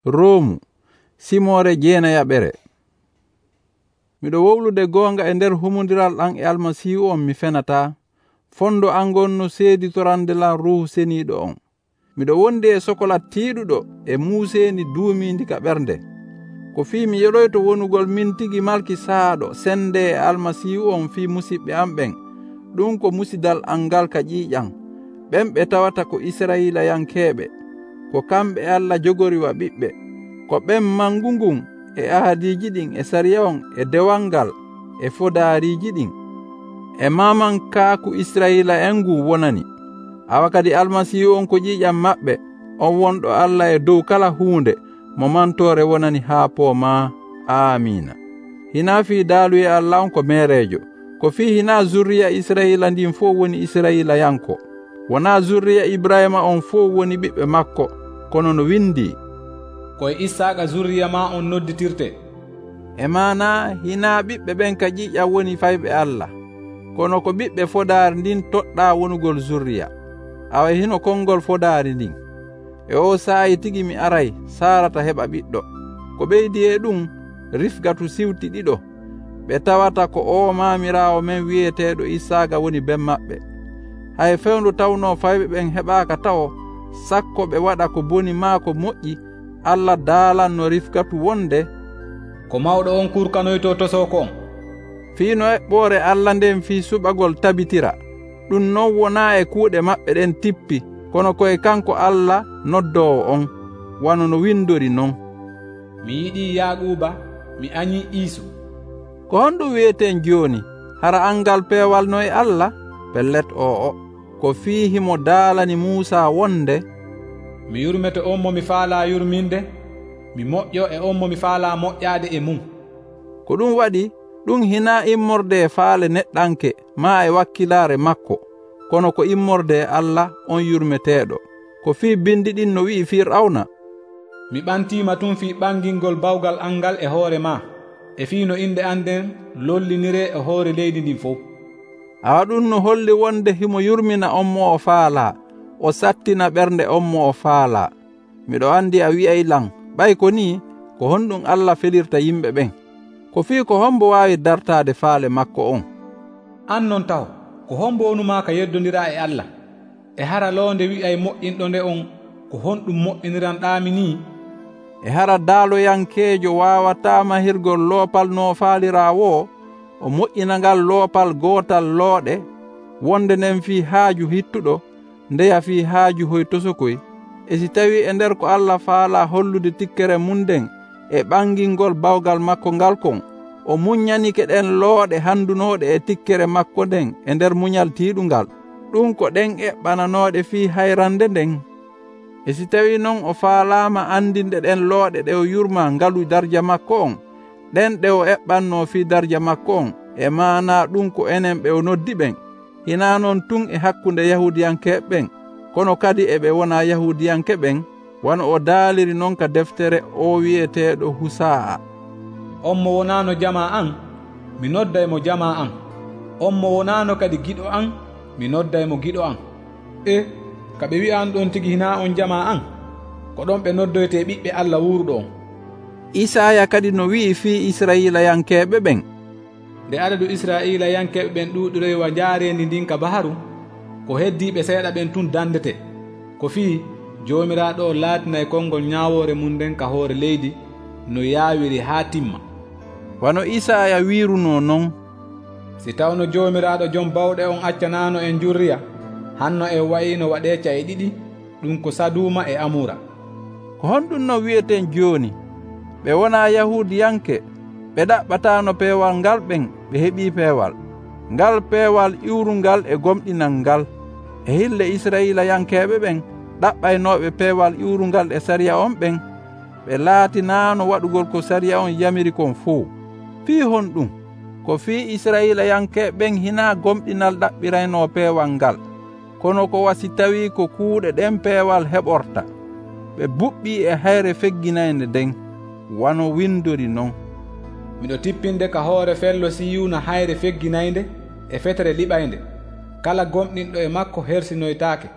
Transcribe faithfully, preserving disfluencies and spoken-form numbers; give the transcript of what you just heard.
Roomu simore jeenayaɓere. Miɗo wowlude goonga e nder humondiral ɗan e almasihu on mi fenata, fondo angon no seeditorande lan ruhu seniiɗo on. Miɗo wondi e sokolat tiiɗuɗo e muuseeni duumindi ka ɓernde. Ko fii mi yeɗoyto wonugol min tigi malki saaɗo sende e almasihu on fii musidɓe am ɓen, ɗum ko musidal an ngal ka ƴiiƴam, ɓen ɓe tawata ko Israilayankeeɓe, ko kamɓe Allah jogoriwa ɓiɓɓe, ko ɓen mangu ngun e ahadiiji ɗin e sariya on e dewal ngal e fodaariiji ɗin e maman kaaku Israila en ngun wonani. Awa kadi almasihu on ko ƴiiƴam maɓɓe, on wonɗo Allah e dow kala huunde mo mantore wonani haa pooma. Amina. Hina fii daalu e Allah on ko meerejo, ko fii hina zurriya Israila ndin fof woni Israilayanko. Wona zurriya Ibrahima on fof woni ɓiɓɓe makko, kono no windi, koye Isaaqa zurriya ma on nodditirte. E mana hina ɓiɓɓe ɓen ka ƴiiƴam woni fayɓe Allah, kono ko ɓiɓɓe fodaari ndin toɗɗa wonugol zurriya. Awa hino konngol fodaari ndin. E o saayi tigi mi aray Sarata heɓa ɓiɗɗo. Ko ɓeydi e ɗum Rifgatu siwti ɗiɗo, ɓe tawata ko o maamiraawo men wiyeteeɗo Isaaqa woni ben maɓɓe. Hay fewndu tawno fayɓe ɓen heɓaaka tawo, sakko ɓe waɗa ko boni maa ko moƴƴi, Allah daalanno Rifgatu wonde ko mawɗo on kurkanoyto tosoko on. Fiino eɓɓore Allah nden fii suɓagol tabitira. Ɗum non wona e kuuɗe maɓɓe ɗen tippi, kono koye kanko Allah noddowo on, wano no windori non. Mi yiɗi Yaquba, mi añi Isu. Ko honɗum wiyeten joni, hara angal peewal no e Allah? Pellet o o, ko fiihi mo daalani Muusa wonde, mi yurmete on mo mi faala yurminde, mi moƴƴo e on mo mi faala moƴƴaade e mum. Ko ɗum waɗi, ɗum hina immorde e faale neɗɗanke ma e wakkilaare makko, kono ko immorde e Allah on yurmeteeɗo. Ko fii bindi ɗin no wi'i Firawna, mi ɓantima tun fii ɓangingol bawgal angal e hoore ma, e fii no inde anden lollinire e hoore leydi ndin fof. Awa ɗum no holli wonde himo yurmina on mo o faala, o sattina ɓernde on mo o faala. Miɗo andi a wi'ay lan, ɓay ko ni, ko honɗum Allah felirta yimɓe ɓen. Ko fii ko hombo waawi dartaade faale makko on. An non taw, ko hombo wonuma ka yeddondira e Allah, e hara loonde wi'ay moƴƴinɗo nde on ko honɗum moƴƴiniranɗami ni. E hara daaloyankeejo waawata mahirgol loopal no faalirawo, o moƴƴina ngal loopal gootal looɗe, wonde nden fii haaju hittuɗo, ndeya fii haaju hoy tosokoy. E si tawi e nder ko Allah faala hollude tikkere mum nden e ɓangingol bawgal makko ngal kon, o muññanike ɗen looɗe handunooɗe e tikkere makko nden e nder muñal tiiɗungal, ɗum ko ɗen eɓɓananooɗe fii hayrande nden. E si tawi noon o faalaama andinde ɗen looɗe ɗe o yurma ngalu darja makko on, ɗen ɗe o eɓɓanno fii darja makko on, e maana ɗum ko enen ɓe o noddi ɓen, hina noon tun e hakkunde Yahudiyankeɓe ɓen, kono kadi e ɓe wona Yahudiyanke ɓen, wano o daaliri noon ka deftere o wiyeteeɗo Husaa. On mo wonano jama an, mi nodday mo jama an. On mo wonano kadi giɗo an, mi nodday mo giɗo an. E ka ɓe wi'an ɗon tigi hina on jama an, ko ɗon ɓe noddoyte ɓiɓɓe Allah wuurɗo on. Isaya kadi no wi'i fii Israilayankeɓe ɓen, nde adadu Israilayankeɓe ɓen ɗuɗiroywa jaarendi ndin ka baharu, ko heddiɓe seeɗa ɓen tun dandete, ko fii jomiraɗo o laatina e konngol ñaawore mum nden ka hoore leydi no yaawiri haa timma. Wano Isaya wiruno non, si tawno jomiraɗo jom bawɗe on accanano en jurriya, hanno en wayino waɗe caye ɗiɗi, ɗum ko Saduma e Amura. Ko honɗum no wiyeten joni, ɓe wona Yahudiyanke, ɓe ɗaɓɓatano peewal ngal ɓen ɓe heɓi peewal, ngal peewal iwrungal e gomɗinal ngal. E hille Israilayankeɓe ɓen ɗaɓɓaynoɓe peewal iwrungal e sariya on ɓen, ɓe laatinano waɗugol ko sariya on yamiri kon fuu. Fii honɗum, ko fii Israilayankeɓe ɓen hina gomɗinal ɗaɓɓirayno peewal ngal, kono ko wasi tawi ko kuuɗe ɗen peewal heɓorta, ɓe buɓɓi e hayre fegginayde nden, wano windori non, miɗo tippinde ka hoore fello Siyuna hayre fegginayde e fetere liɓaynde, kala gomɗinɗo e makko hersinoytaake.